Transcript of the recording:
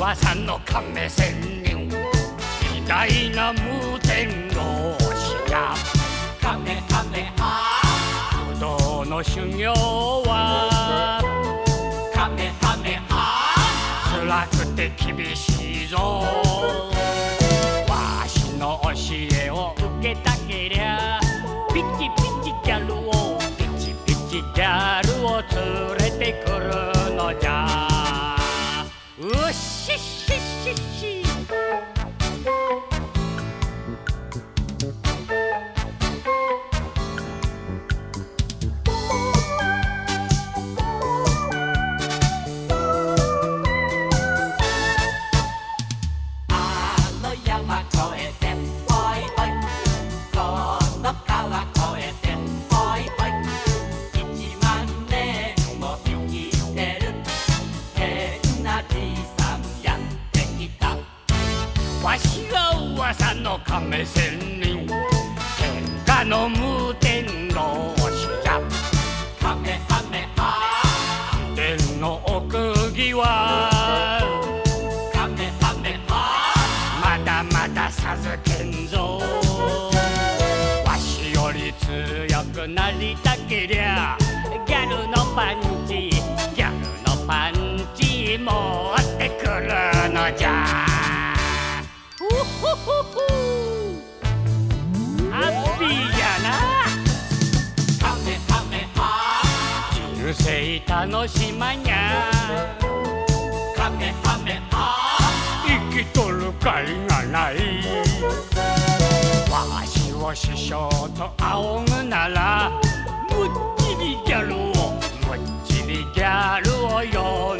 さんの亀仙人、偉大な無天老師じゃ。 カメカメハ武道の修行はカメカメハ辛くて厳しいぞ。わしの教えを受けたけりゃピチピチギャルをピチピチギャルを連れてくるのじゃ。うっしっしっしっし。 山越えておいおい、この川越えておいおい、1万年も生きてる変なじいさんやってきた。 わしは噂の亀仙人、天下の無天老師じゃ。 カメカメハ天の奥義はカメカメハまだまだ授けんぞ。わしより強くなりたけりゃギャルのパンチギャルのパンチ持ってくるのじゃ。うほほほハッピーじゃな。 カメカメハ人生楽しまにゃ。 カメカメハ生きとる甲斐がない。わしを師匠と仰ぐならむっちりギャルをむっちりギャルを呼ん